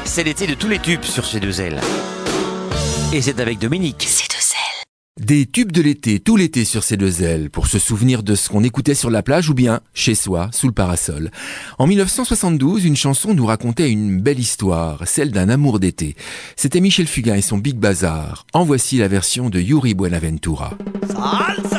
C'est l'été de tous les tubes sur C2L. Et c'est avec Dominique. C2L. Des tubes de l'été, tout l'été sur C2L, pour se souvenir de ce qu'on écoutait sur la plage ou bien chez soi, sous le parasol. En 1972, une chanson nous racontait une belle histoire, celle d'un amour d'été. C'était Michel Fugain et son Big Bazar. En voici la version de Yuri Buenaventura. Salsa.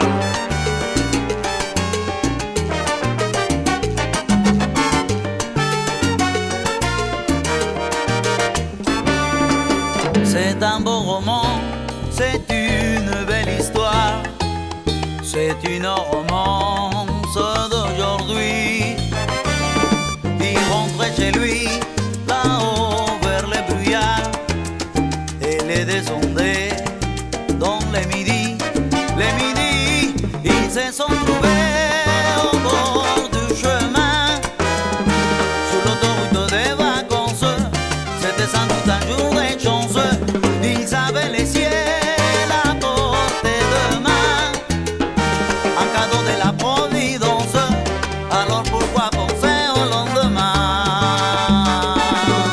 C'est un beau roman, c'est une belle histoire, c'est une romance d'aujourd'hui. Il rentrait chez lui, là-haut vers les brouillards, et les descendait dans les midis. Les midis, ils se sont trouvés au bord du chemin, sur l'autoroute des vacances. C'était sans doute un jour de chance. Ils avaient les ciels à portée de main, un cadeau de la Providence. Alors pourquoi penser au lendemain?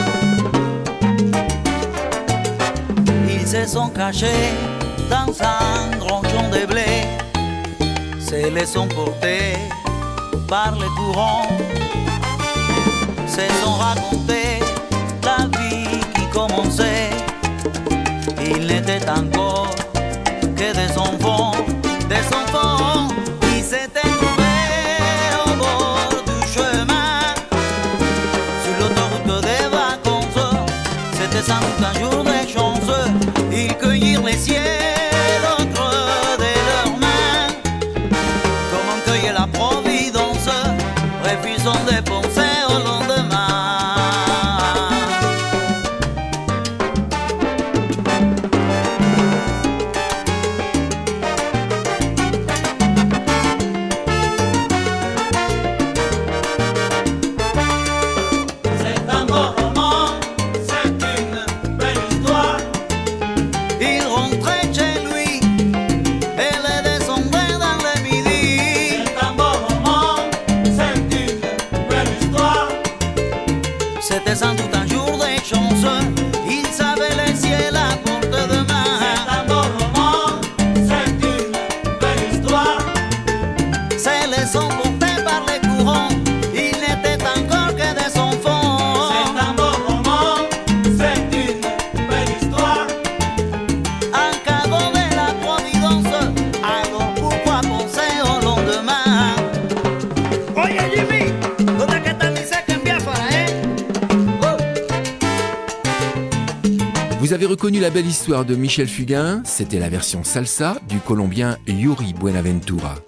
Ils se sont cachés dans un grand champ de blé, se les sont portés par les courants, se sont racontés la vie qui commençait. Ils n'étaient encore que des enfants qui s'étaient trouvés au bord du chemin, sur l'autoroute des vacances. C'était sans doute un jour de chance. Ils cueillirent les ciels au creux de leurs mains, comme on cueille la Providence, refusant de penser au lendemain. C'était sans doute un jour de chance. Ils savaient les ciels à portée de main. C'est un beau roman, c'est une belle histoire. C'est les emportés par les courants. Ils n'étaient encore que des enfants. C'est un beau roman, c'est une belle histoire. Un cadeau de la Providence. Alors pourquoi penser au lendemain? Oye Jimmy, ¿dónde es que están mis que envía para Vous avez reconnu la belle histoire de Michel Fugain, c'était la version salsa du Colombien Yuri Buenaventura.